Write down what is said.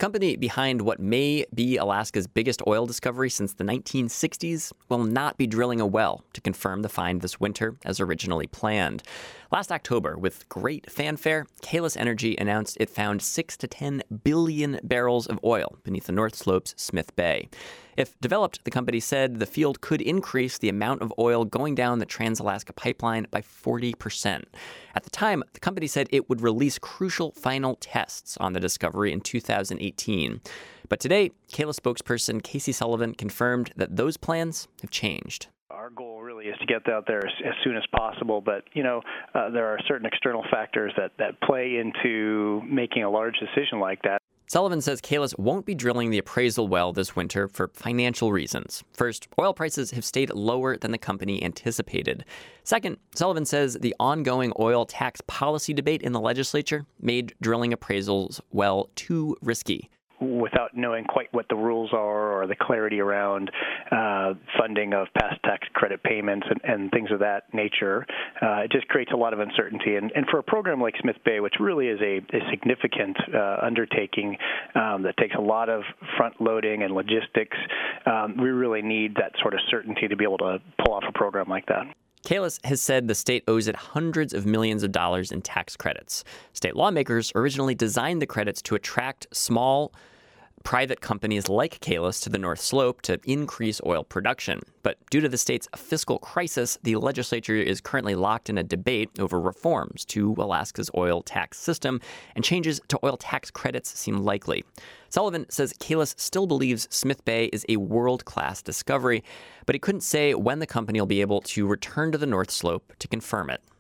company behind what may be Alaska's biggest oil discovery since the 1960s will not be drilling a well to confirm the find this winter as originally planned. Last October, with great fanfare, Kalis Energy announced it found 6 to 10 billion barrels of oil beneath the North Slope's Smith Bay. If developed, the company said the field could increase the amount of oil going down the Trans-Alaska Pipeline by 40%. At the time, the company said it would release crucial final tests on the discovery in 2018. But today, Kalis spokesperson Casey Sullivan confirmed that those plans have changed. Our goal really is to get out there as soon as possible, but, there are certain external factors that play into making a large decision like that. Sullivan says Kalis won't be drilling the appraisal well this winter for financial reasons. First, oil prices have stayed lower than the company anticipated. Second, Sullivan says the ongoing oil tax policy debate in the legislature made drilling appraisals well too risky. Without knowing quite what the rules are or the clarity around funding of past tax credit payments and things of that nature, it just creates a lot of uncertainty. And for a program like Smith Bay, which really is a significant undertaking that takes a lot of front loading and logistics, we really need that sort of certainty to be able to pull off a program like that. Kalis has said the state owes it hundreds of millions of dollars in tax credits. State lawmakers originally designed the credits to attract small private companies like Kalis to the North Slope to increase oil production. But due to the state's fiscal crisis, the legislature is currently locked in a debate over reforms to Alaska's oil tax system, and changes to oil tax credits seem likely. Sullivan says Kalis still believes Smith Bay is a world-class discovery, but he couldn't say when the company will be able to return to the North Slope to confirm it.